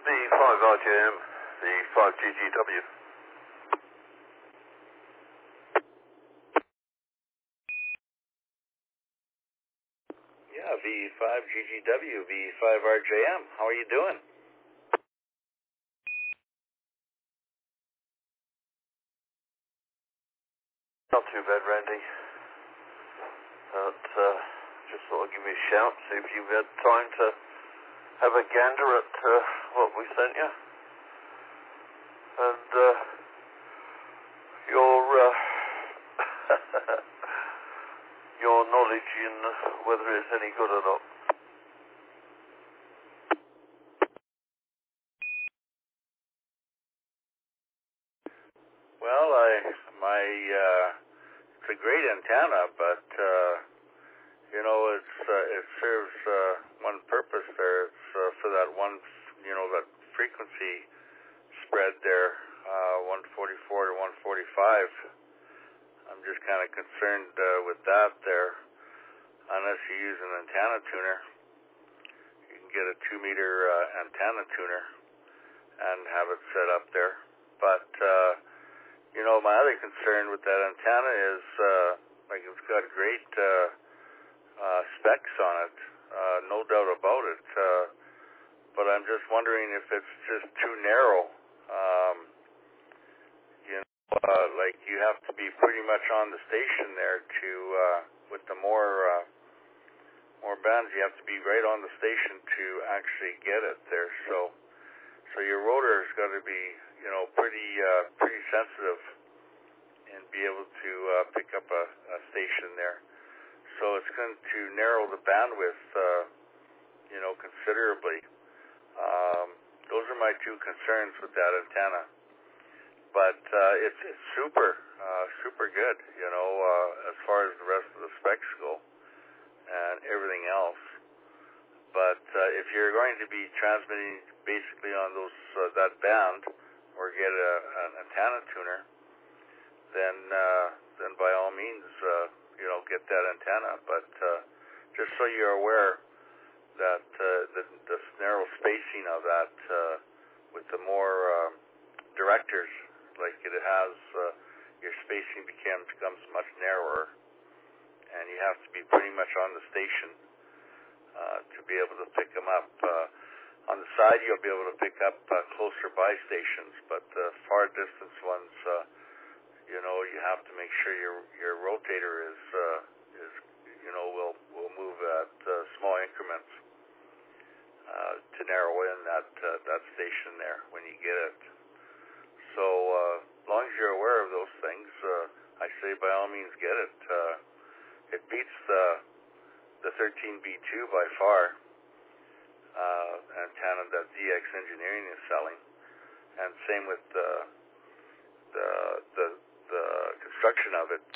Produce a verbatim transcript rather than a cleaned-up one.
V five R J M, V five G G W. Yeah, V five G G W, V five R J M. How are you doing? Not too bad, Randy. But, uh, just thought I'd give you a shout, see if you've had time to have a gander at uh, what we sent you. And uh, your uh, your knowledge in whether it's any good or not. Well, I my uh, it's a great antenna, but uh, you know it's uh, it serves uh, one purpose there. It's uh, for that one, you know, that frequency spread there, uh, one forty-four to one forty-five. I'm just kind of concerned uh, with that there. Unless you use an antenna tuner, you can get a two meter uh, antenna tuner and have it set up there. But uh, you know, my other concern with that antenna is uh, like it's got great uh, uh, specs on it, uh, no doubt about it. Uh, but I'm just wondering if it's just too narrow. Um, you know, uh, like you have to be pretty much on the station there to, uh, with the more uh, more bands, you have to be right on the station to actually get it there. So, so your rotor's got to be, you know, pretty uh, pretty sensitive and be able to uh, pick up a, a station there. So it's going to narrow the bandwidth, uh, you know, considerably. Um, those are my two concerns with that antenna. But uh, it's, it's super, uh, super good, you know, uh, as far as the rest of the specs go and everything else. But uh, if you're going to be transmitting basically on those uh, that band or get a, an antenna tuner, then uh, then by all means, uh, you know, get that antenna. But uh, just so you're aware that uh, the, the narrow spacing of that uh, with the more uh, directors, like it has, uh, your spacing becomes becomes much narrower, and you have to be pretty much on the station uh, to be able to pick them up. Uh, on the side, you'll be able to pick up uh, closer by stations, but the far distance ones, uh, you know, you have to make sure your your rotator is uh, is you know will will move at uh, small increments uh, to narrow in that uh, that station there when you get it. So uh, as long as you're aware of those things, uh, I say by all means get it. Uh, it beats the the thirteen B two by far uh, antenna that D X Engineering is selling, and same with the the the, the construction of it.